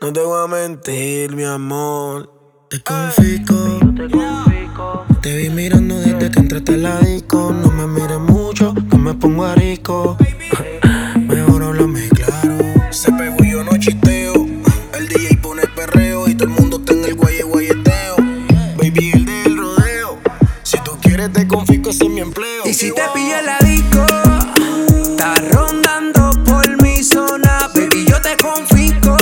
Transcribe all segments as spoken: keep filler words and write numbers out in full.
No te voy a mentir, mi amor. Te confisco, Te confisco. te vi mirando desde que entraste a la disco. No me mires mucho, que me pongo arisco. Mejor háblame claro. Se pegó y yo no chisteo. El D J pone perreo y todo el mundo está en el guaye guayeteo. Baby, el del rodeo. Si tú quieres te confisco, ese es mi empleo. Y si te pilla en la disco, estás rondando por mi zona, baby, yo te confisco.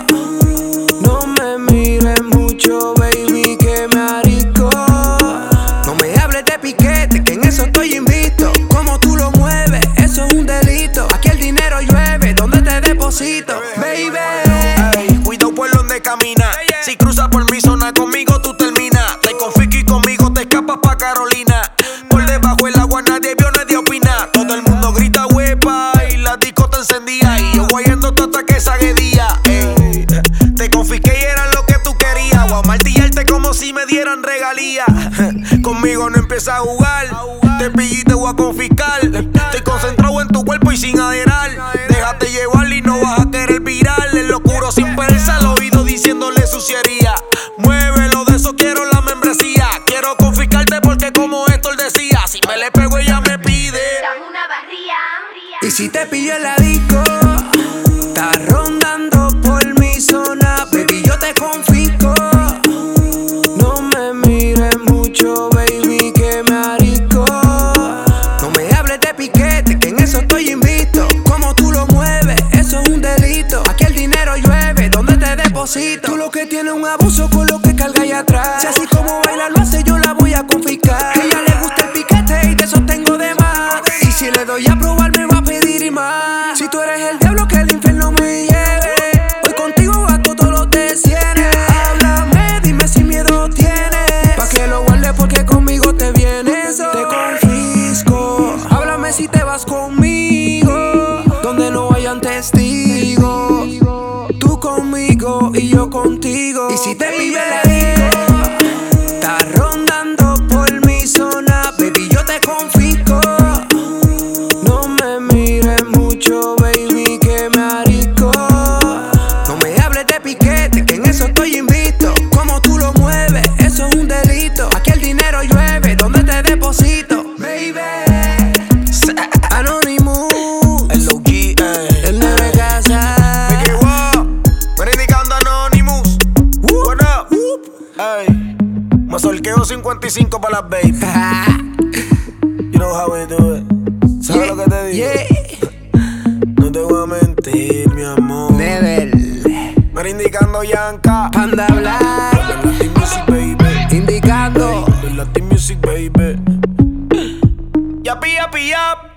No me mires mucho, baby, que me arisco. No me hables de piquete, que en eso estoy invicto. Como tú lo mueves, eso es un delito. Aquí el dinero llueve, ¿dónde te deposito, baby? Ey, cuidado por donde camina. Si cruzas por mi zona conmigo tú terminas. Te confisco y conmigo te escapas pa' Carolina. Por debajo del agua nadie vio, nadie opina. Todo el mundo grita huepa y la disco te encendía. Y yo guayando hasta que salga día. Ey, te confisqué y era lo que tú querías. Voy a martillarte como si me dieran regalía. Conmigo no empieza a jugar. Te pillé y te voy a confiscar. Estoy concentrado en tu cuerpo y sin aderar. Déjate llevar y no vas a querer virar. El locuro sin pereza al oído diciéndole suciería. Muévelo, de eso quiero la membresía. Quiero confiscarte porque como Héctor decía, si me le pego ella me pide. Dame una barría. Y si te pillo en la disco, estás rondando por mi zona, baby, yo te confisco. No me mires mucho, baby, que me arisco. No me hables de piquete, que en eso estoy invicto. Como tú lo mueves, eso es un delito. Aquí el dinero llueve, ¿dónde te deposito? Tú lo que tienes un abuso con lo que carga allá atrás. Si así como baila lo hace, yo la voy a confiscar. A ella le gusta el piquete y de eso tengo de más. Y si le doy a probar me va a pedir y más. Si tú eres el diablo que el infierno me lleve, hoy contigo gasto todos los de cienes. Háblame, dime si miedo tienes, pa' que lo guardes porque conmigo te vienes. Te confisco. Háblame si te vas conmigo, donde no hayan testigos. Tú conmigo y yo contigo. Y si te vive la disco, estás rondando por mi zona, baby, yo te confisco. No me mires mucho, baby, que me arisco. No me hables de piquete, que en eso estoy invicto. Como tú lo mueves, eso es un delito. Aquí el dinero llueve, ¿dónde te deposito, baby? Anonymous, El O G, ey. el negro de casa. Me equivoco, me indicando Anonymous. What up? Ey, me solqueo cincuenta y cinco para las baby. You know how we do it. ¿Sabes lo que te digo? Yeah. No te voy a mentir, mi amor. Never. Me indicando Yanka. Panda Black, The Latin Music, baby. indicando. The Latin Music, baby. Yapi, yapi, yap.